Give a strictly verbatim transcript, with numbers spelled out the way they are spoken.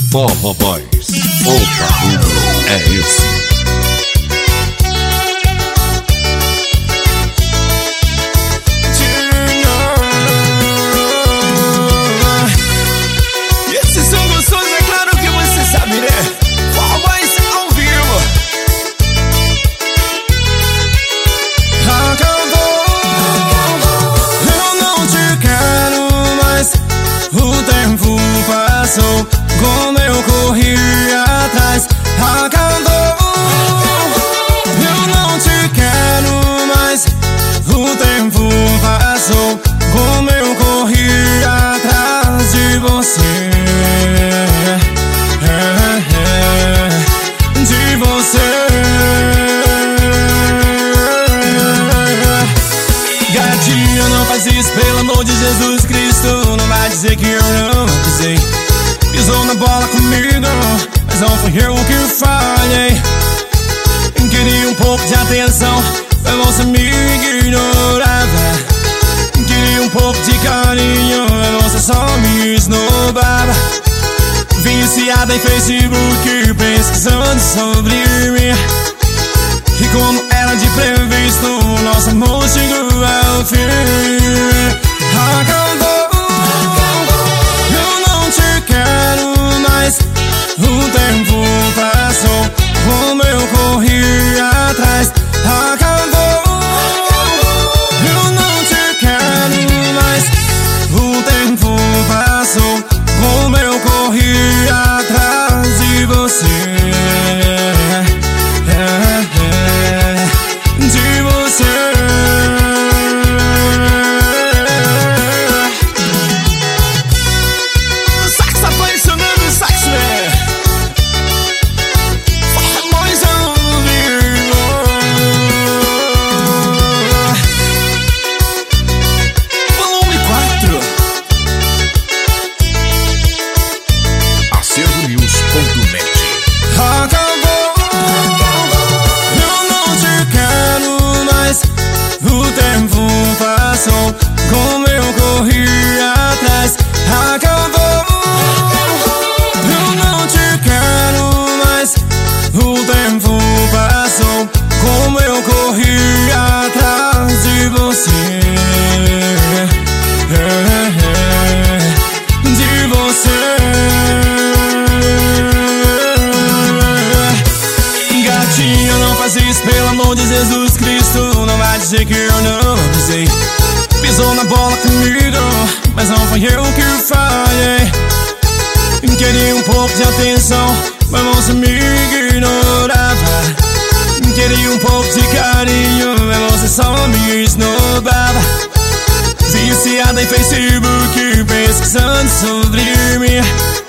Forró Boys, o barulho é esse. Como eu corri atrás, acabou. Eu não te quero mais. O tempo passou. Como eu corri atrás de você, é, é, de você. Gatinho, não faz isso, pelo amor de Jesus Cristo. Não vai dizer que eu não avisei. Pisou na bola comigo, mas não fui eu que falhei. Queria um pouco de atenção, mas você me ignorava. Queria um pouco de carinho, mas você só me esnobava. Viciada em Facebook, pesquisando sobre mim. E como era de previsto, nosso amor chegou ao fim. Acabou. O tempo passou, como eu corri atrás, acabou. Eu não te quero mais. O tempo passou, como eu corri atrás de você, é, é, de você. Como eu corri atrás, acabou. Eu não te quero mais. O tempo passou, como eu corri atrás de você, é, é, de você. Gatinho, não faz isso, pelo amor de Jesus Cristo. Não vai dizer que eu não avisei. Pisou na bola comigo, mas não foi eu que falhei. Queria um pouco de atenção, mas você me ignorava. Queria um pouco de carinho, mas você só me esnobava. Viciada em Facebook, pesquisando sobre mim.